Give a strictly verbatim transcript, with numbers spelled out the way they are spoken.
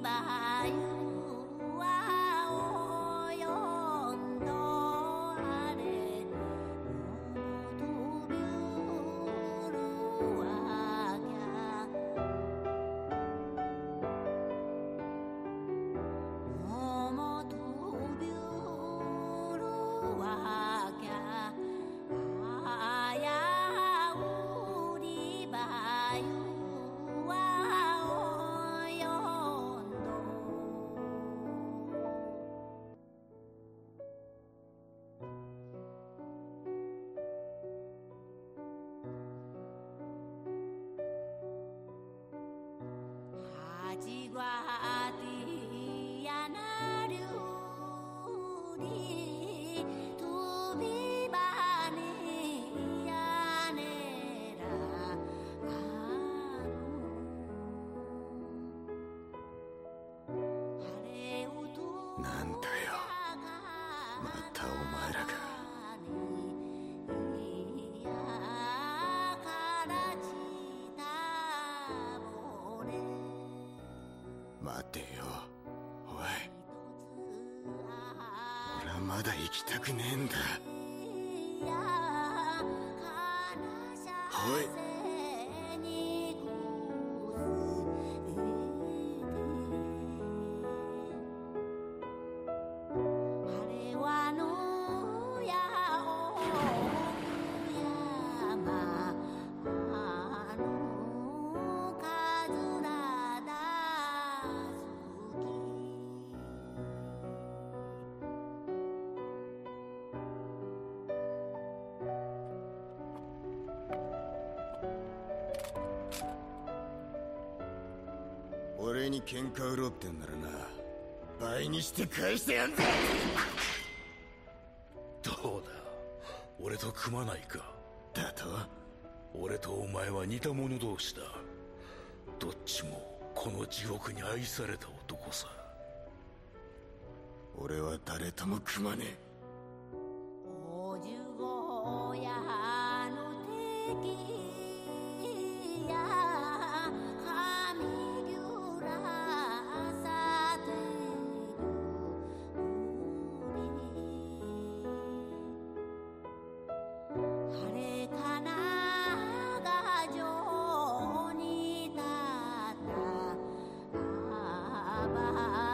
まだ行きたくねえんだ。おい。俺に喧嘩売ろうってんならな、倍にして返してやんぜ。 どうだ、俺と組まないか。 だと？ 俺とお前は似た者同士だ。どっちもこの地獄に愛された男さ。 俺は誰とも組まねえ。 おじゅごやの敵ば